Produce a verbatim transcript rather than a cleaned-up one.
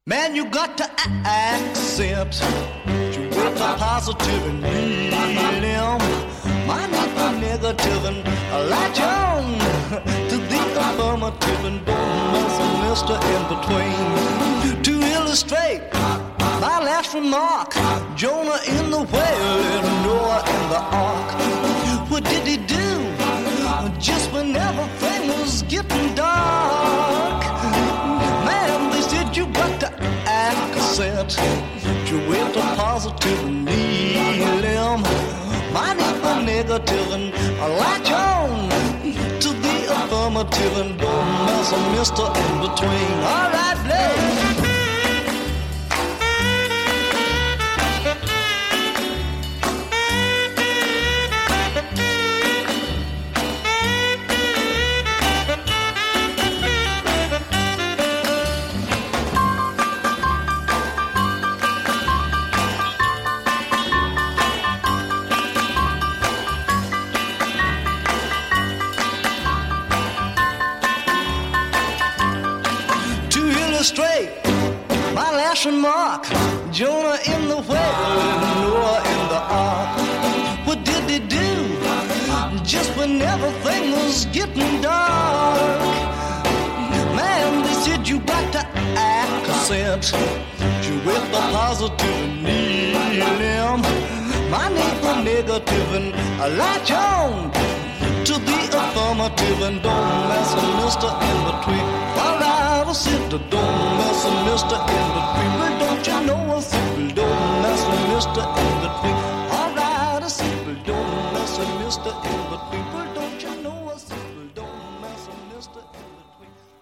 Man, you got to accept you with the positive and medium. Mine is the negative and latch on to the affirmative and don't mess a mister in between. To illustrate my last remark, Jonah in the whale and Noah in the ark. What did he do? Just when everything was getting dark, man, they said you got to accent you with the positive and medium. Mine is the negative and latch on to the affirmative and don't mess a mister in between. All right, Blake. Straight, my last remark, Jonah in the whale and Noah in the ark. What did they do? Just when everything was getting dark, man, they said you got to accent you with the positive and medium. My need the negative and latch on to the affirmative and don't mess a mister in between. All right, I said don't mess a mister in between. But don't you know a simple don't mess a mister in between. All right, a simple don't mess a mister in between. But don't you know a simple don't mess a mister in between.